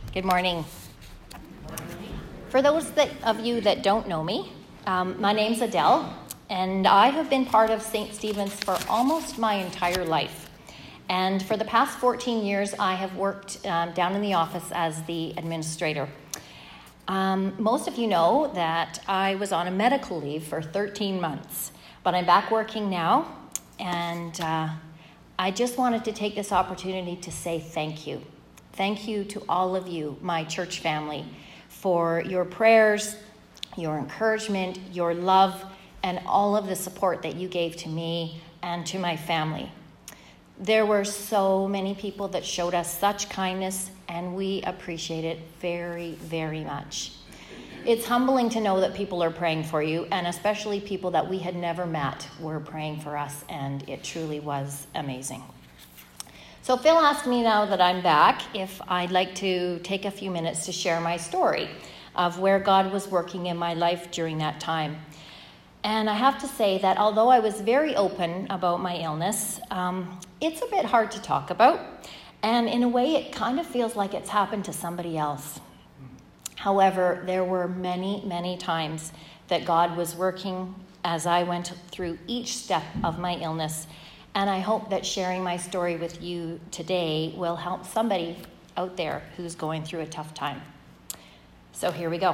Good morning. For those of you that don't know me, my name's Adele, and I have been part of St. Stephen's for almost my entire life. And for the past 14 years, I have worked down in the office as the administrator. Most of you know that I was on a medical leave for 13 months, but I'm back working now, and I just wanted to take this opportunity to say thank you. Thank you to all of you, my church family, for your prayers, your encouragement, your love, and all of the support that you gave to me and to my family. There were so many people that showed us such kindness, and we appreciate it very, very much. It's humbling to know that people are praying for you, and especially people that we had never met were praying for us, and it truly was amazing. So Phil asked me now that I'm back if I'd like to take a few minutes to share my story of where God was working in my life during that time. And I have to say that although I was very open about my illness, it's a bit hard to talk about. And in a way, it kind of feels like it's happened to somebody else. However, there were many, many times that God was working as I went through each step of my illness. And I hope that sharing my story with you today will help somebody out there who's going through a tough time. So here we go.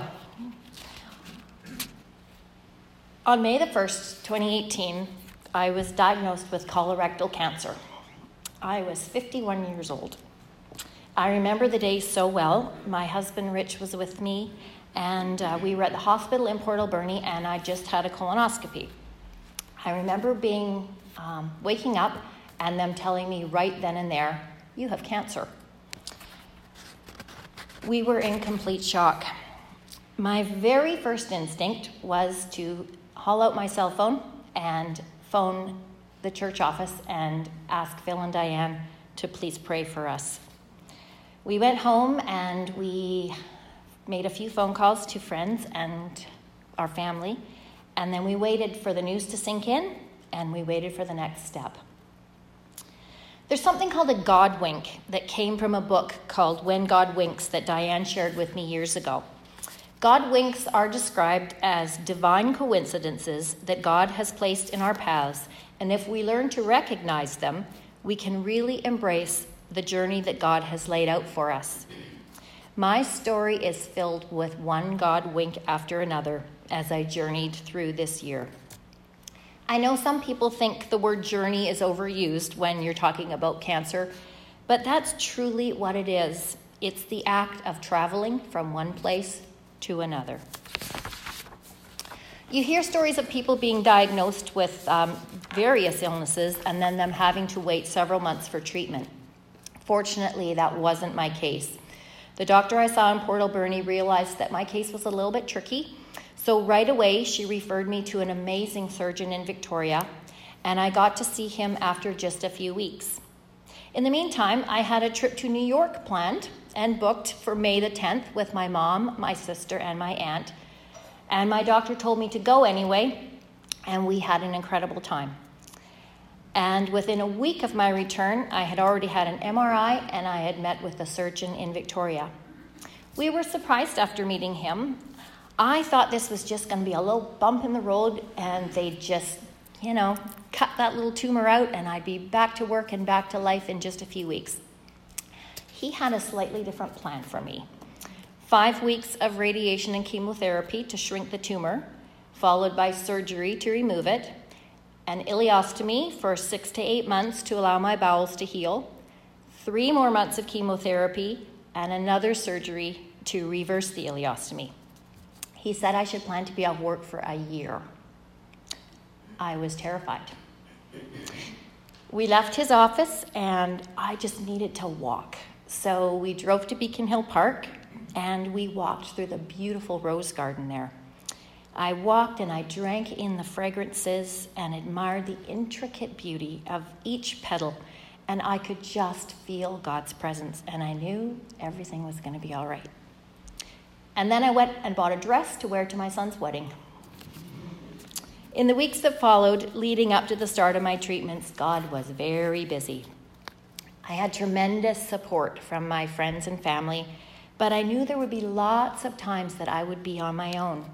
On May the 1st, 2018, I was diagnosed with colorectal cancer. I was 51 years old. I remember the day so well. My husband, Rich, was with me, and we were at the hospital in Port Alberni, and I just had a colonoscopy. I remember waking up and them telling me right then and there, you have cancer. We were in complete shock. My very first instinct was to haul out my cell phone and phone the church office and ask Phil and Diane to please pray for us. We went home and we made a few phone calls to friends and our family, and then we waited for the news to sink in, and we waited for the next step. There's something called a God wink that came from a book called When God Winks that Diane shared with me years ago. God winks are described as divine coincidences that God has placed in our paths, and if we learn to recognize them, we can really embrace the journey that God has laid out for us. My story is filled with one God wink after another as I journeyed through this year. I know some people think the word journey is overused when you're talking about cancer, but that's truly what it is. It's the act of traveling from one place to another. You hear stories of people being diagnosed with various illnesses and then them having to wait several months for treatment. Fortunately, that wasn't my case. The doctor I saw in Port Alberni realized that my case was a little bit tricky. So right away, she referred me to an amazing surgeon in Victoria, and I got to see him after just a few weeks. In the meantime, I had a trip to New York planned and booked for May the 10th with my mom, my sister, and my aunt. And my doctor told me to go anyway, and we had an incredible time. And within a week of my return, I had already had an MRI, and I had met with the surgeon in Victoria. We were surprised after meeting him. I thought this was just going to be a little bump in the road and they'd just, cut that little tumor out and I'd be back to work and back to life in just a few weeks. He had a slightly different plan for me. 5 weeks of radiation and chemotherapy to shrink the tumor, followed by surgery to remove it, an ileostomy for 6 to 8 months to allow my bowels to heal, 3 more months of chemotherapy, and another surgery to reverse the ileostomy. He said I should plan to be off work for a year. I was terrified. We left his office and I just needed to walk. So we drove to Beacon Hill Park and we walked through the beautiful rose garden there. I walked and I drank in the fragrances and admired the intricate beauty of each petal, and I could just feel God's presence, and I knew everything was going to be all right. And then I went and bought a dress to wear to my son's wedding. In the weeks that followed, leading up to the start of my treatments, God was very busy. I had tremendous support from my friends and family but I knew there would be lots of times that I would be on my own.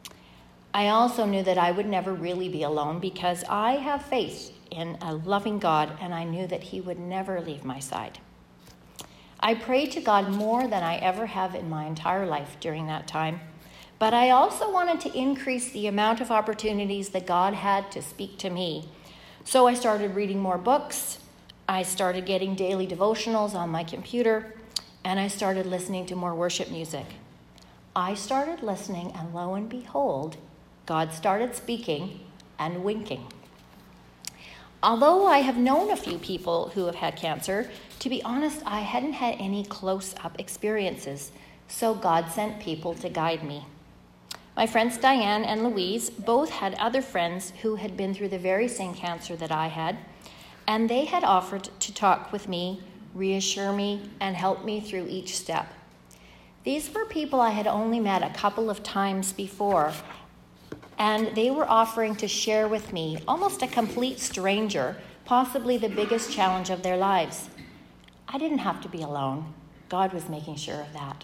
I also knew that I would never really be alone because I have faith in a loving God, and I knew that he would never leave my side. I prayed to God more than I ever have in my entire life during that time, but I also wanted to increase the amount of opportunities that God had to speak to me. So I started reading more books, I started getting daily devotionals on my computer, and I started listening to more worship music. I started listening, and lo and behold, God started speaking and winking. Although I have known a few people who have had cancer, to be honest, I hadn't had any close-up experiences, so God sent people to guide me. My friends Diane and Louise both had other friends who had been through the very same cancer that I had, and they had offered to talk with me, reassure me, and help me through each step. These were people I had only met a couple of times before, and they were offering to share with me, almost a complete stranger, possibly the biggest challenge of their lives. I didn't have to be alone. God was making sure of that.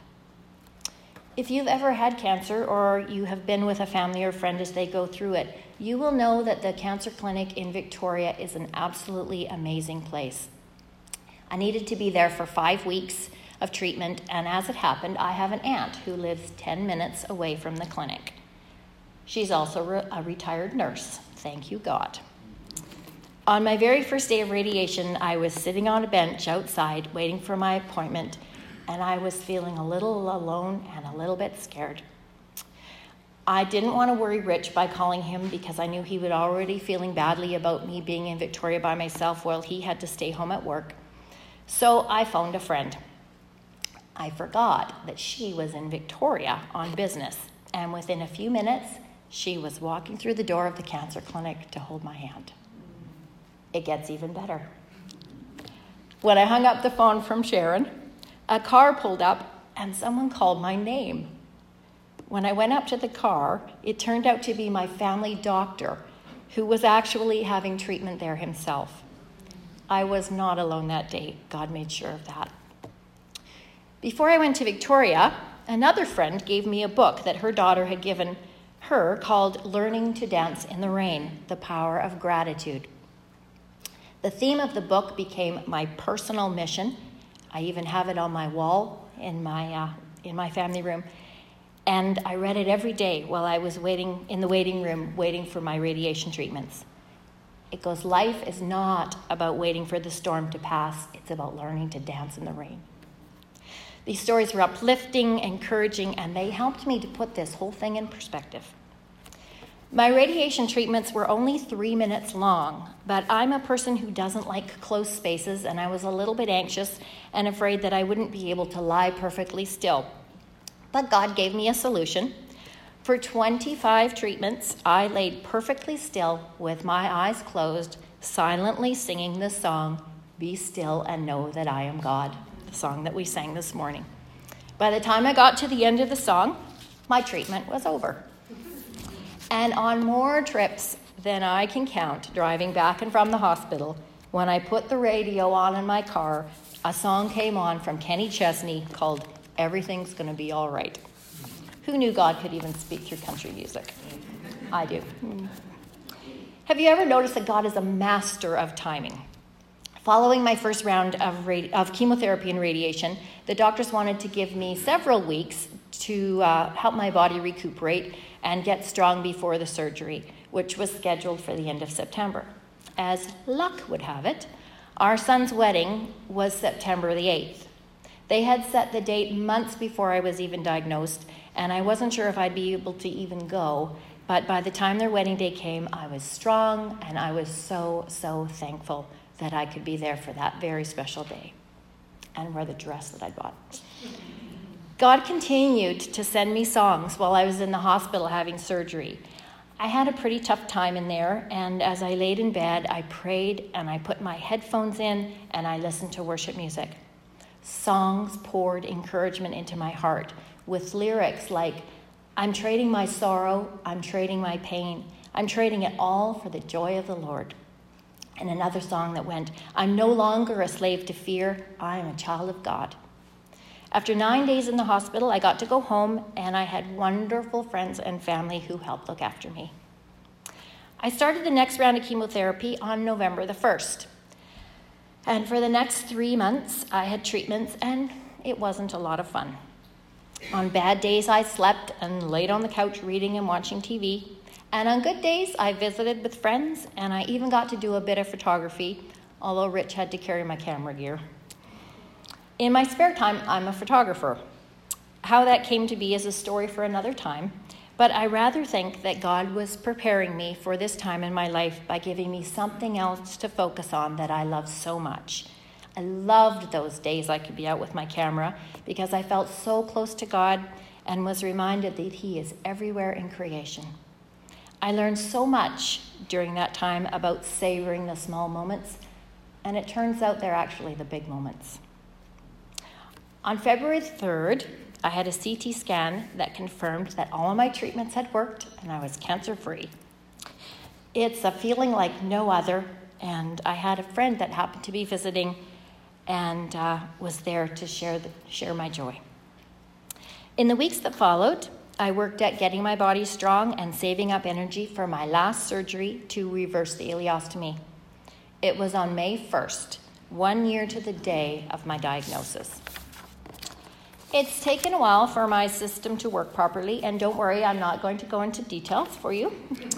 If you've ever had cancer or you have been with a family or friend as they go through it, you will know that the cancer clinic in Victoria is an absolutely amazing place. I needed to be there for 5 weeks of treatment, and as it happened, I have an aunt who lives 10 minutes away from the clinic. She's also a retired nurse. Thank you, God. On my very first day of radiation, I was sitting on a bench outside waiting for my appointment, and I was feeling a little alone and a little bit scared. I didn't want to worry Rich by calling him because I knew he was already feeling badly about me being in Victoria by myself while he had to stay home at work. So I phoned a friend. I forgot that she was in Victoria on business, and within a few minutes, she was walking through the door of the cancer clinic to hold my hand. It gets even better. When I hung up the phone from Sharon, a car pulled up and someone called my name. When I went up to the car, it turned out to be my family doctor, who was actually having treatment there himself. I was not alone that day. God made sure of that. Before I went to Victoria, another friend gave me a book that her daughter had given her called Learning to Dance in the Rain, The Power of Gratitude. The theme of the book became my personal mission. I even have it on my wall in my family room. And I read it every day while I was waiting in the waiting room, waiting for my radiation treatments. It goes, life is not about waiting for the storm to pass. It's about learning to dance in the rain. These stories were uplifting, encouraging, and they helped me to put this whole thing in perspective. My radiation treatments were only 3 minutes long, but I'm a person who doesn't like close spaces, and I was a little bit anxious and afraid that I wouldn't be able to lie perfectly still. But God gave me a solution. For 25 treatments, I laid perfectly still with my eyes closed, silently singing the song, Be Still and Know That I Am God, the song that we sang this morning. By the time I got to the end of the song, my treatment was over. And on more trips than I can count, driving back and from the hospital, when I put the radio on in my car, a song came on from Kenny Chesney called Everything's Gonna Be All Right. Who knew God could even speak through country music? I do. Have you ever noticed that God is a master of timing? Following my first round of chemotherapy and radiation, the doctors wanted to give me several weeks to help my body recuperate and get strong before the surgery, which was scheduled for the end of September. As luck would have it, our son's wedding was September the 8th. They had set the date months before I was even diagnosed, and I wasn't sure if I'd be able to even go, but by the time their wedding day came, I was strong, and I was so, so thankful that I could be there for that very special day and wear the dress that I'd bought. God continued to send me songs while I was in the hospital having surgery. I had a pretty tough time in there, and as I laid in bed, I prayed and I put my headphones in and I listened to worship music. Songs poured encouragement into my heart with lyrics like, I'm trading my sorrow, I'm trading my pain, I'm trading it all for the joy of the Lord. And another song that went, I'm no longer a slave to fear, I am a child of God. After 9 days in the hospital, I got to go home, and I had wonderful friends and family who helped look after me. I started the next round of chemotherapy on November the 1st. And for the next 3 months, I had treatments, and it wasn't a lot of fun. On bad days, I slept and laid on the couch reading and watching TV. And on good days, I visited with friends, and I even got to do a bit of photography, although Rich had to carry my camera gear. In my spare time, I'm a photographer. How that came to be is a story for another time, but I rather think that God was preparing me for this time in my life by giving me something else to focus on that I love so much. I loved those days I could be out with my camera because I felt so close to God and was reminded that He is everywhere in creation. I learned so much during that time about savoring the small moments, and it turns out they're actually the big moments. On February 3rd, I had a CT scan that confirmed that all of my treatments had worked and I was cancer-free. It's a feeling like no other, and I had a friend that happened to be visiting and was there to share my joy. In the weeks that followed, I worked at getting my body strong and saving up energy for my last surgery to reverse the ileostomy. It was on May 1st, 1 year to the day of my diagnosis. It's taken a while for my system to work properly, and don't worry, I'm not going to go into details for you.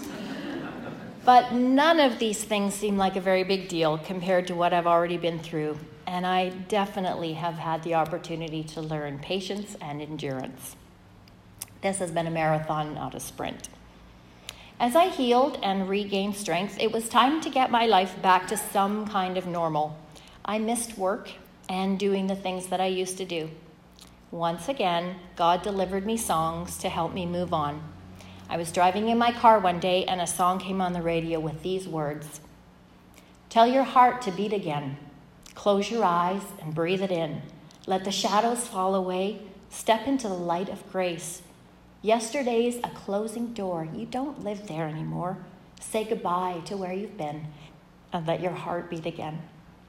But none of these things seem like a very big deal compared to what I've already been through, and I definitely have had the opportunity to learn patience and endurance. This has been a marathon, not a sprint. As I healed and regained strength, it was time to get my life back to some kind of normal. I missed work and doing the things that I used to do. Once again, God delivered me songs to help me move on. I was driving in my car one day and a song came on the radio with these words: "Tell your heart to beat again. Close your eyes and breathe it in. Let the shadows fall away. Step into the light of grace. Yesterday's a closing door. You don't live there anymore. Say goodbye to where you've been and let your heart beat again."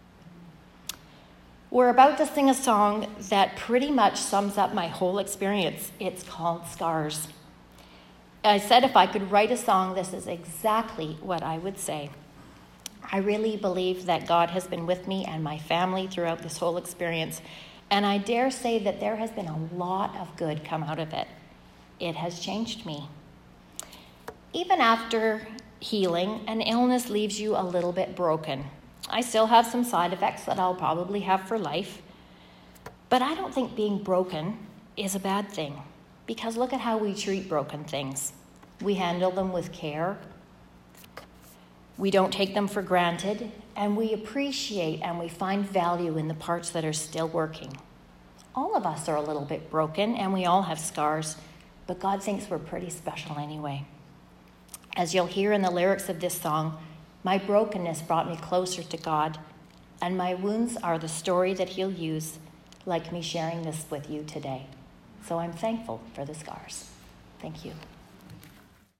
We're about to sing a song that pretty much sums up my whole experience. It's called Scars. I said if I could write a song, this is exactly what I would say. I really believe that God has been with me and my family throughout this whole experience, and I dare say that there has been a lot of good come out of it. It has changed me. Even after healing, an illness leaves you a little bit broken. I still have some side effects that I'll probably have for life, but I don't think being broken is a bad thing, because look at how we treat broken things. We handle them with care, we don't take them for granted, and we appreciate and we find value in the parts that are still working. All of us are a little bit broken, and we all have scars, but God thinks we're pretty special anyway. As you'll hear in the lyrics of this song, my brokenness brought me closer to God, and my wounds are the story that He'll use, like me sharing this with you today. So I'm thankful for the scars. Thank you.